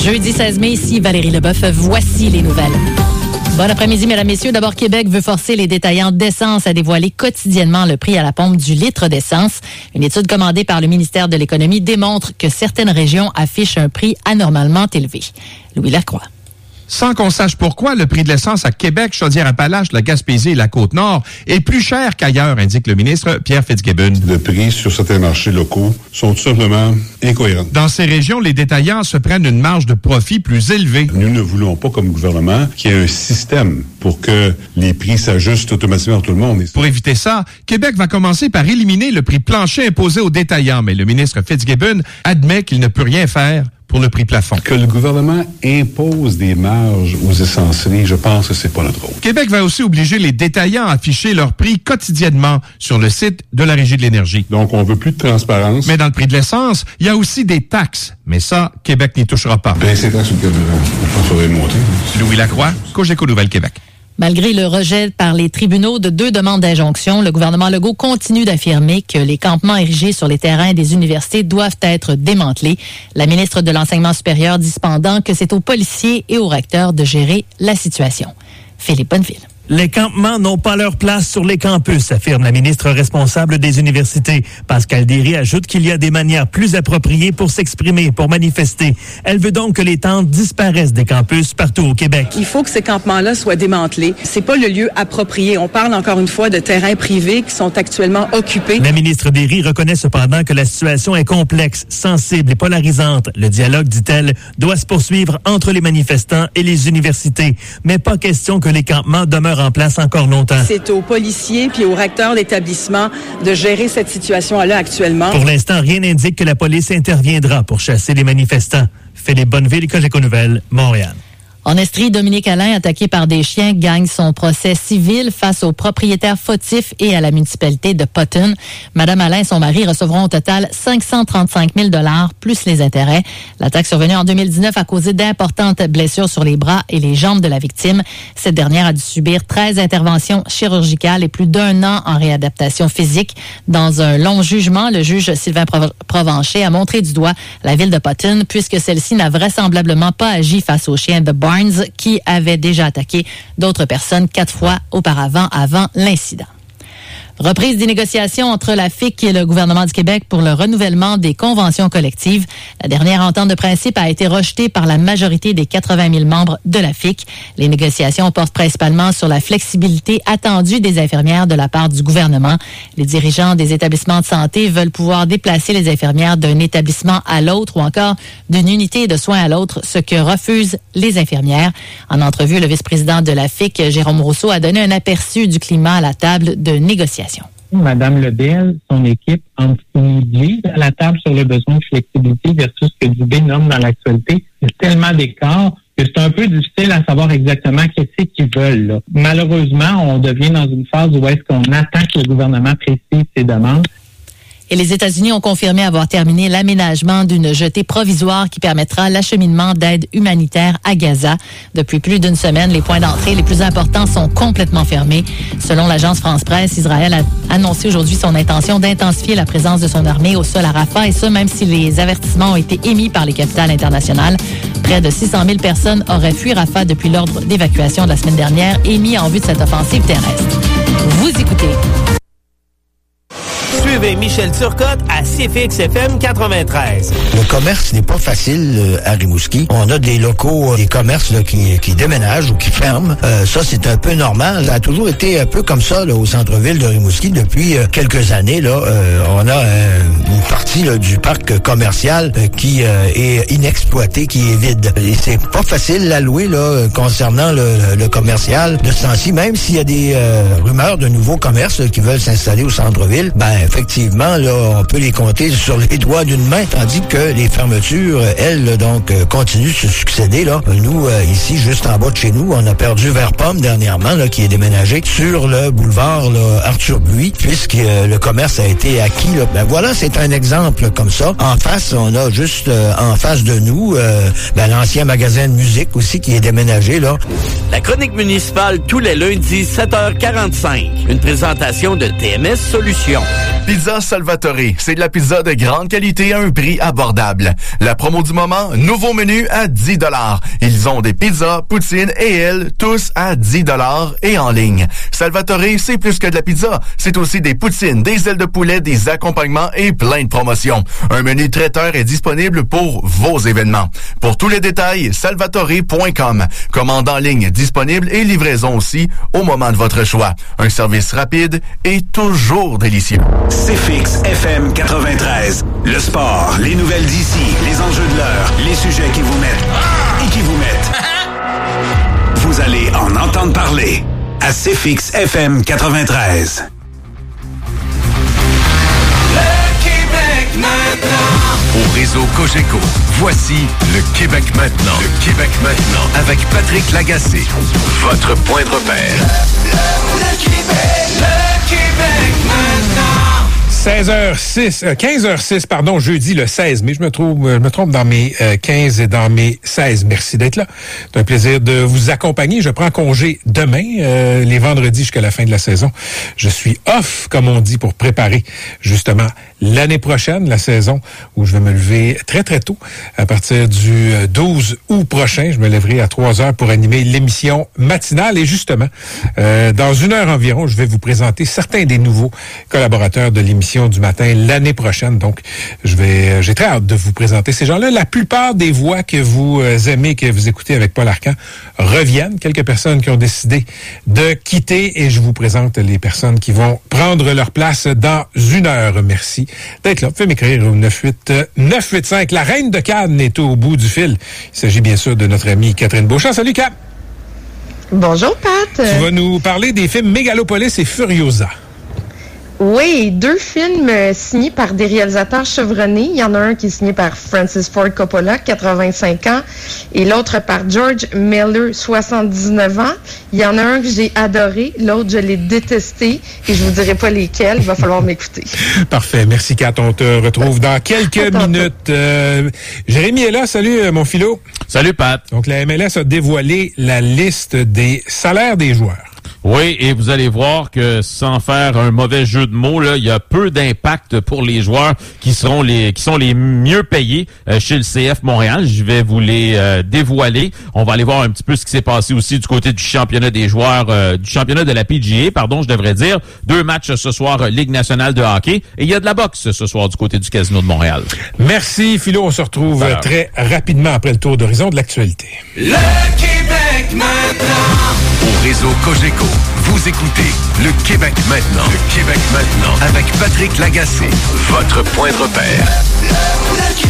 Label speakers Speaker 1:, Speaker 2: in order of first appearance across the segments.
Speaker 1: Jeudi 16 mai, ici Valérie Leboeuf. Voici les nouvelles. Bon après-midi, mesdames, messieurs. D'abord, Québec veut forcer les détaillants d'essence à dévoiler quotidiennement le prix à la pompe du litre d'essence. Une étude commandée par le ministère de l'Économie démontre que certaines régions affichent un prix anormalement élevé. Louis Lacroix.
Speaker 2: Sans qu'on sache pourquoi, le prix de l'essence à Québec, Chaudière-Appalaches, la Gaspésie et la Côte-Nord est plus cher qu'ailleurs, indique le ministre Pierre Fitzgibbon.
Speaker 3: Le prix sur certains marchés locaux sont tout simplement incohérents.
Speaker 2: Dans ces régions, les détaillants se prennent une marge de profit plus élevée.
Speaker 3: Nous ne voulons pas, comme gouvernement, qu'il y ait un système pour que les prix s'ajustent automatiquement à tout le monde.
Speaker 2: Pour éviter ça, Québec va commencer par éliminer le prix plancher imposé aux détaillants, mais le ministre Fitzgibbon admet qu'il ne peut rien faire pour le prix plafond.
Speaker 3: Que le gouvernement impose des marges aux essenceries, je pense que c'est pas notre rôle.
Speaker 2: Québec va aussi obliger les détaillants à afficher leurs prix quotidiennement sur le site de la Régie de l'énergie.
Speaker 3: Donc, on veut plus de transparence.
Speaker 2: Mais dans le prix de l'essence, il y a aussi des taxes. Mais ça, Québec n'y touchera pas.
Speaker 3: Ben, c'est taxes sur le carburant. Je pense qu'il faudrait monter.
Speaker 2: Louis Lacroix, Cogeco Nouvelle-Québec.
Speaker 1: Malgré le rejet par les tribunaux de 2 demandes d'injonction, le gouvernement Legault continue d'affirmer que les campements érigés sur les terrains des universités doivent être démantelés. La ministre de l'Enseignement supérieur dit cependant que c'est aux policiers et aux recteurs de gérer la situation. Philippe Bonneville.
Speaker 4: Les campements n'ont pas leur place sur les campus, affirme la ministre responsable des universités. Pascale Derry ajoute qu'il y a des manières plus appropriées pour s'exprimer, pour manifester. Elle veut donc que les tentes disparaissent des campus partout au Québec.
Speaker 5: Il faut que ces campements-là soient démantelés. C'est pas le lieu approprié. On parle encore une fois de terrains privés qui sont actuellement occupés.
Speaker 4: La ministre Derry reconnaît cependant que la situation est complexe, sensible et polarisante. Le dialogue, dit-elle, doit se poursuivre entre les manifestants et les universités. Mais pas question que les campements demeurent en place encore longtemps.
Speaker 5: C'est aux policiers puis aux recteurs d'établissement de gérer cette situation-là actuellement.
Speaker 4: Pour l'instant, rien n'indique que la police interviendra pour chasser les manifestants. Philippe Bonneville, Cogeco Nouvelles, Montréal.
Speaker 1: En Estrie, Dominique Alain, attaqué par des chiens, gagne son procès civil face aux propriétaires fautifs et à la municipalité de Potton. Madame Alain et son mari recevront au total 535 000 $ plus les intérêts. L'attaque survenue en 2019 a causé d'importantes blessures sur les bras et les jambes de la victime. Cette dernière a dû subir 13 interventions chirurgicales et plus d'1 an en réadaptation physique. Dans un long jugement, le juge Sylvain Provencher a montré du doigt la ville de Potton puisque celle-ci n'a vraisemblablement pas agi face aux chiens de Barnes qui avait déjà attaqué d'autres personnes 4 fois auparavant avant l'incident. Reprise des négociations entre la FIC et le gouvernement du Québec pour le renouvellement des conventions collectives. La dernière entente de principe a été rejetée par la majorité des 80 000 membres de la FIC. Les négociations portent principalement sur la flexibilité attendue des infirmières de la part du gouvernement. Les dirigeants des établissements de santé veulent pouvoir déplacer les infirmières d'un établissement à l'autre ou encore d'une unité de soins à l'autre, ce que refusent les infirmières. En entrevue, le vice-président de la FIC, Jérôme Rousseau, a donné un aperçu du climat à la table de négociation.
Speaker 6: Madame Lebel, son équipe, en divise à la table sur le besoin de flexibilité versus ce que Dubé nomme dans l'actualité. Il y a tellement d'écarts que c'est un peu difficile à savoir exactement qu'est-ce qu'ils veulent. Là. Malheureusement, on devient dans une phase où est-ce qu'on attend que le gouvernement précise ses demandes.
Speaker 1: Et les États-Unis ont confirmé avoir terminé l'aménagement d'une jetée provisoire qui permettra l'acheminement d'aide humanitaire à Gaza. Depuis plus d'une semaine, les points d'entrée les plus importants sont complètement fermés. Selon l'agence France-Presse, Israël a annoncé aujourd'hui son intention d'intensifier la présence de son armée au sol à Rafah, et ça même si les avertissements ont été émis par les capitales internationales. Près de 600 000 personnes auraient fui Rafah depuis l'ordre d'évacuation de la semaine dernière émis en vue de cette offensive terrestre. Vous écoutez.
Speaker 7: Suivez Michel Turcotte à CFX FM 93.
Speaker 8: Le commerce n'est pas facile à Rimouski. On a des locaux, des commerces là, qui déménagent ou qui ferment. Ça, c'est un peu normal. Ça a toujours été un peu comme ça là, au centre-ville de Rimouski depuis quelques années. Là, on a une partie là, du parc commercial qui est inexploité, qui est vide. Et c'est pas facile à louer là, concernant le commercial de ce temps-ci. Même s'il y a des rumeurs de nouveaux commerces là, qui veulent s'installer au centre-ville, effectivement, là, on peut les compter sur les doigts d'une main, tandis que les fermetures, elles, donc, continuent de se succéder, là. Nous, ici, juste en bas de chez nous, on a perdu Vert-Pomme dernièrement, là, qui est déménagé sur le boulevard, là, Arthur Buis, puisque le commerce a été acquis, là. Ben voilà, c'est un exemple comme ça. En face, on a juste, en face de nous, l'ancien magasin de musique aussi qui est déménagé, là.
Speaker 7: La chronique municipale tous les lundis, 7h45. Une présentation de TMS Solutions.
Speaker 9: Pizza Salvatore, c'est de la pizza de grande qualité à un prix abordable. La promo du moment, nouveau menu à 10 $. Ils ont des pizzas, poutines et ailes, tous à 10 $ et en ligne. Salvatore, c'est plus que de la pizza. C'est aussi des poutines, des ailes de poulet, des accompagnements et plein de promotions. Un menu traiteur est disponible pour vos événements. Pour tous les détails, salvatore.com. Commande en ligne disponible et livraison aussi au moment de votre choix. Un service rapide et toujours délicieux.
Speaker 10: CFX FM 93. Le sport, les nouvelles d'ici, les enjeux de l'heure, les sujets qui vous mettent et qui vous mettent. Vous allez en entendre parler à CFX FM 93.
Speaker 11: Le Québec maintenant.
Speaker 10: Au réseau Cogeco, voici le Québec maintenant. Le Québec maintenant avec Patrick Lagacé. Votre point de repère.
Speaker 11: Le Québec maintenant.
Speaker 2: 15h06, pardon, jeudi le 16 mai. Je me trompe dans mes 15 et dans mes 16. Merci d'être là. C'est un plaisir de vous accompagner. Je prends congé demain, les vendredis jusqu'à la fin de la saison. Je suis off, comme on dit, pour préparer justement l'année prochaine, la saison où je vais me lever très, très tôt. À partir du 12 août prochain, je me lèverai à 3 heures pour animer l'émission matinale. Et justement, dans une heure environ, je vais vous présenter certains des nouveaux collaborateurs de l'émission du matin l'année prochaine. Donc, j'ai très hâte de vous présenter ces gens-là. La plupart des voix que vous aimez, que vous écoutez avec Paul Arcan, reviennent. Quelques personnes qui ont décidé de quitter et je vous présente les personnes qui vont prendre leur place dans une heure. Merci d'être là. Vous pouvez m'écrire au 985. La reine de Cannes est au bout du fil. Il s'agit bien sûr de notre amie Catherine Beauchamp. Salut, Cap!
Speaker 12: Bonjour, Pat!
Speaker 2: Tu vas nous parler des films Mégalopolis et Furiosa.
Speaker 12: Oui, 2 films signés par des réalisateurs chevronnés. Il y en a un qui est signé par Francis Ford Coppola, 85 ans, et l'autre par George Miller, 79 ans. Il y en a un que j'ai adoré, l'autre je l'ai détesté, et je vous dirai pas lesquels, il va falloir m'écouter. Parfait, merci Kat, on te retrouve dans quelques minutes. Jérémy est là, salut mon philo.
Speaker 13: Salut Pat.
Speaker 2: Donc la MLS a dévoilé la liste des salaires des joueurs.
Speaker 13: Oui, et vous allez voir que sans faire un mauvais jeu de mots, là, il y a peu d'impact pour les joueurs qui sont les mieux payés chez le CF Montréal. Je vais vous les dévoiler. On va aller voir un petit peu ce qui s'est passé aussi du côté du championnat des joueurs, du championnat de la PGA, je devrais dire. 2 matchs ce soir, Ligue nationale de hockey. Et il y a de la boxe ce soir du côté du Casino de Montréal.
Speaker 2: Merci Philo, on se retrouve très rapidement après le tour d'horizon de l'actualité.
Speaker 11: Le Québec maintenant.
Speaker 10: Au réseau Cogeco, vous écoutez le Québec maintenant. Le Québec maintenant avec Patrick Lagacé. Votre point de repère.
Speaker 11: Le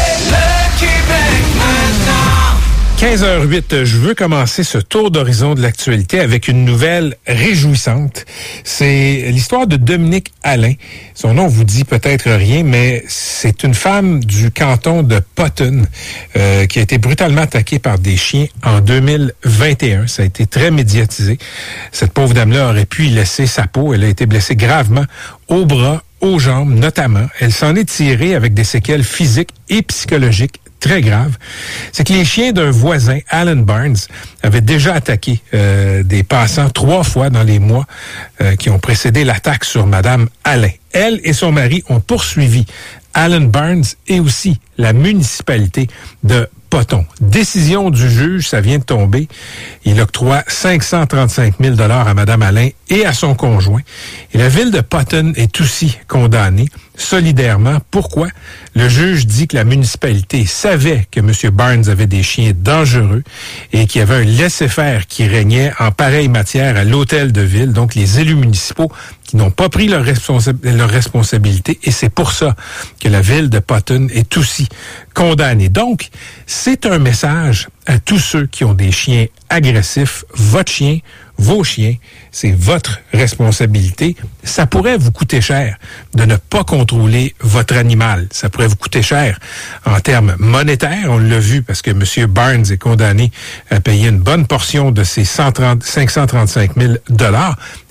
Speaker 11: Québec maintenant.
Speaker 2: 15h08, je veux commencer ce tour d'horizon de l'actualité avec une nouvelle réjouissante. C'est l'histoire de Dominique Allain. Son nom vous dit peut-être rien, mais c'est une femme du canton de Potton qui a été brutalement attaquée par des chiens en 2021. Ça a été très médiatisé. Cette pauvre dame-là aurait pu y laisser sa peau. Elle a été blessée gravement au bras, aux jambes notamment. Elle s'en est tirée avec des séquelles physiques et psychologiques très grave, c'est que les chiens d'un voisin, Alan Barnes, avaient déjà attaqué des passants 3 fois dans les mois qui ont précédé l'attaque sur Madame Allain. Elle et son mari ont poursuivi Alan Barnes et aussi la municipalité de Potton. Décision du juge, ça vient de tomber. Il octroie 535 000 $ à Mme Allain et à son conjoint. Et la ville de Potton est aussi condamnée solidairement. Pourquoi? Le juge dit que la municipalité savait que M. Barnes avait des chiens dangereux et qu'il y avait un laisser-faire qui régnait en pareille matière à l'hôtel de ville. Donc, les élus municipaux qui n'ont pas pris leur responsabilité et c'est pour ça que la ville de Potton est aussi condamnée. Donc, c'est un message à tous ceux qui ont des chiens agressifs. Votre chien, vos chiens, c'est votre responsabilité. Ça pourrait vous coûter cher de ne pas contrôler votre animal. Ça pourrait vous coûter cher en termes monétaires. On l'a vu parce que M. Barnes est condamné à payer une bonne portion de ses 535 000 $.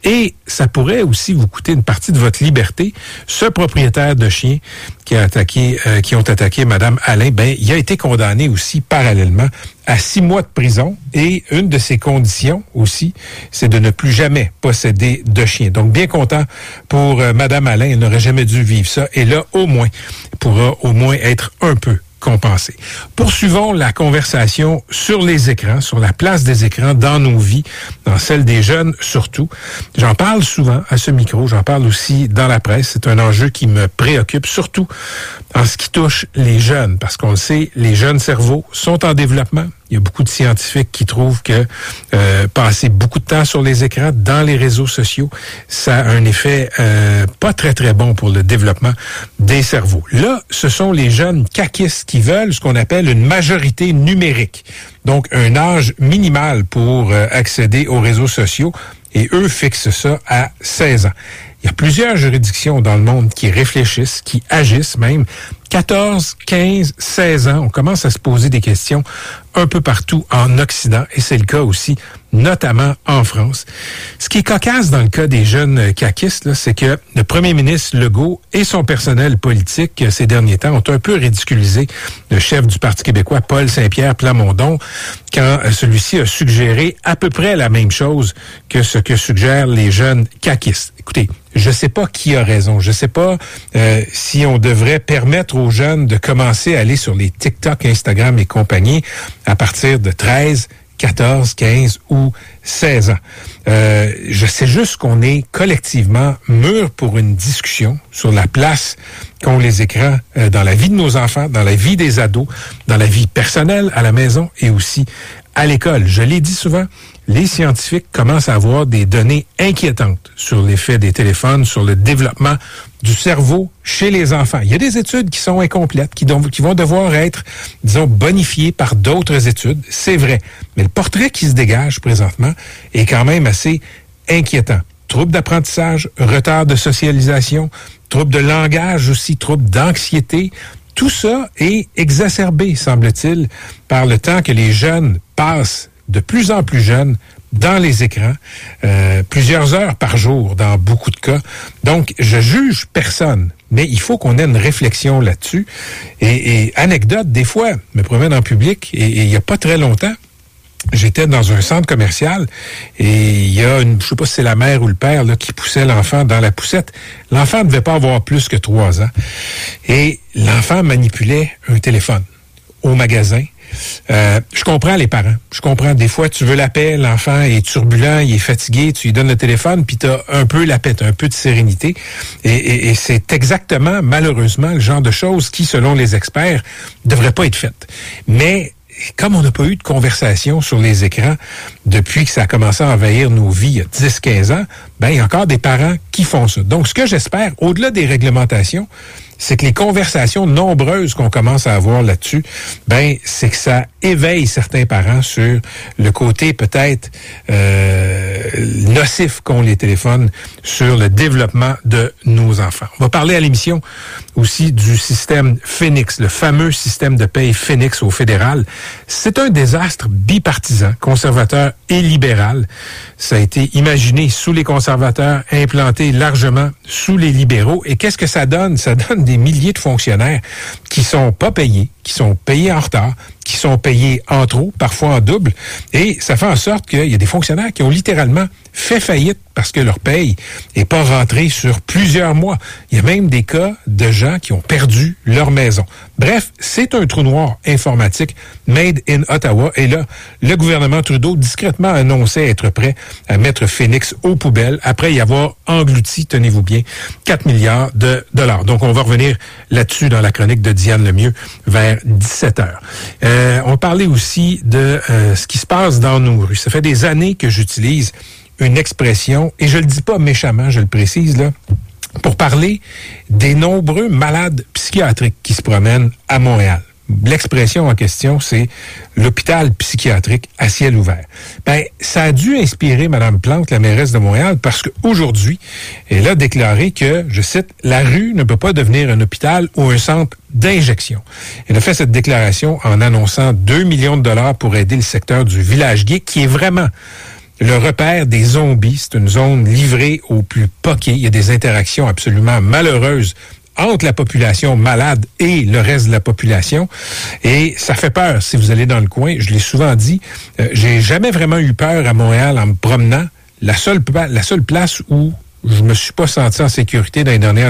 Speaker 2: Et ça pourrait aussi vous coûter une partie de votre liberté. Ce propriétaire de chien qui ont attaqué Mme Alain, il a été condamné aussi parallèlement à 6 mois de prison. Et une de ses conditions aussi, c'est de ne plus jamais posséder de chien. Donc, bien content pour Mme Alain. Elle n'aurait jamais dû vivre ça. Et là, au moins, pourra au moins être un peu compensé. Poursuivons la conversation sur les écrans, sur la place des écrans dans nos vies, dans celle des jeunes surtout. J'en parle souvent à ce micro, j'en parle aussi dans la presse. C'est un enjeu qui me préoccupe, surtout en ce qui touche les jeunes, parce qu'on le sait, les jeunes cerveaux sont en développement. Il y a beaucoup de scientifiques qui trouvent que passer beaucoup de temps sur les écrans, dans les réseaux sociaux, ça a un effet pas très, très bon pour le développement des cerveaux. Là, ce sont les jeunes caquistes qui veulent ce qu'on appelle une majorité numérique. Donc, un âge minimal pour accéder aux réseaux sociaux. Et eux fixent ça à 16 ans. Il y a plusieurs juridictions dans le monde qui réfléchissent, qui agissent même. 14, 15, 16 ans, on commence à se poser des questions un peu partout en Occident, et c'est le cas aussi, notamment en France. Ce qui est cocasse dans le cas des jeunes caquistes, là, c'est que le premier ministre Legault et son personnel politique, ces derniers temps, ont un peu ridiculisé le chef du Parti québécois, Paul Saint-Pierre Plamondon, quand celui-ci a suggéré à peu près la même chose que ce que suggèrent les jeunes caquistes. Écoutez, je ne sais pas qui a raison. Je ne sais pas si on devrait permettre aux jeunes de commencer à aller sur les TikTok, Instagram et compagnie à partir de 13, 14, 15 ou 16 ans. Je sais juste qu'on est collectivement mûrs pour une discussion sur la place qu'ont les écrans dans la vie de nos enfants, dans la vie des ados, dans la vie personnelle à la maison et aussi à l'école. Je l'ai dit souvent, les scientifiques commencent à avoir des données inquiétantes sur l'effet des téléphones, sur le développement du cerveau chez les enfants. Il y a des études qui sont incomplètes, qui vont devoir être, disons, bonifiées par d'autres études. C'est vrai. Mais le portrait qui se dégage présentement est quand même assez inquiétant. Troubles d'apprentissage, retard de socialisation, troubles de langage aussi, troubles d'anxiété. Tout ça est exacerbé, semble-t-il, par le temps que les jeunes passent, de plus en plus jeunes, dans les écrans, plusieurs heures par jour dans beaucoup de cas. Donc, je juge personne, mais il faut qu'on ait une réflexion là-dessus. Et anecdote, des fois, je me promène en public, et il n'y a pas très longtemps, j'étais dans un centre commercial et il y a je sais pas si c'est la mère ou le père là, qui poussait l'enfant dans la poussette. L'enfant ne devait pas avoir plus que 3 ans. Et l'enfant manipulait un téléphone au magasin. Je comprends les parents. Je comprends. Des fois, tu veux la paix, l'enfant est turbulent, il est fatigué, tu lui donnes le téléphone, puis tu as un peu la paix, un peu de sérénité. Et c'est exactement, malheureusement, le genre de choses qui, selon les experts, ne devraient pas être faites. Mais comme on n'a pas eu de conversation sur les écrans depuis que ça a commencé à envahir nos vies il y a 10-15 ans, il y a encore des parents qui font ça. Donc, ce que j'espère, au-delà des réglementations, c'est que les conversations nombreuses qu'on commence à avoir là-dessus, c'est que ça éveille certains parents sur le côté peut-être nocif qu'ont les téléphones sur le développement de nos enfants. On va parler à l'émission aussi du système Phoenix, le fameux système de paye Phoenix au fédéral. C'est un désastre bipartisan, conservateur et libéral. Ça a été imaginé sous les conservateurs, implanté largement sous les libéraux. Et qu'est-ce que ça donne? Ça donne des milliers de fonctionnaires qui sont pas payés, qui sont payés en retard, qui sont payés en trop, parfois en double. Et ça fait en sorte qu'il y a des fonctionnaires qui ont littéralement fait faillite parce que leur paye n'est pas rentrée sur plusieurs mois. Il y a même des cas de gens qui ont perdu leur maison. Bref, c'est un trou noir informatique made in Ottawa. Et là, le gouvernement Trudeau discrètement annonçait être prêt à mettre Phoenix aux poubelles après y avoir englouti, tenez-vous bien, 4 milliards de dollars. Donc, on va revenir là-dessus dans la chronique de Diane Lemieux vers 17h. On parlait aussi de ce qui se passe dans nos rues. Ça fait des années que j'utilise une expression, et je le dis pas méchamment, je le précise là, pour parler des nombreux malades psychiatriques qui se promènent à Montréal. L'expression en question, c'est l'hôpital psychiatrique à ciel ouvert. Ça a dû inspirer Mme Plante, la mairesse de Montréal, parce qu'aujourd'hui, elle a déclaré que, je cite, « La rue ne peut pas devenir un hôpital ou un centre d'injection ». Elle a fait cette déclaration en annonçant 2 millions de dollars pour aider le secteur du village gay, qui est vraiment le repère des zombies. C'est une zone livrée aux plus poqués. Il y a des interactions absolument malheureuses entre la population malade et le reste de la population. Et ça fait peur si vous allez dans le coin. Je l'ai souvent dit, j'ai jamais vraiment eu peur à Montréal en me promenant. La seule place où je me suis pas senti en sécurité dans les dernières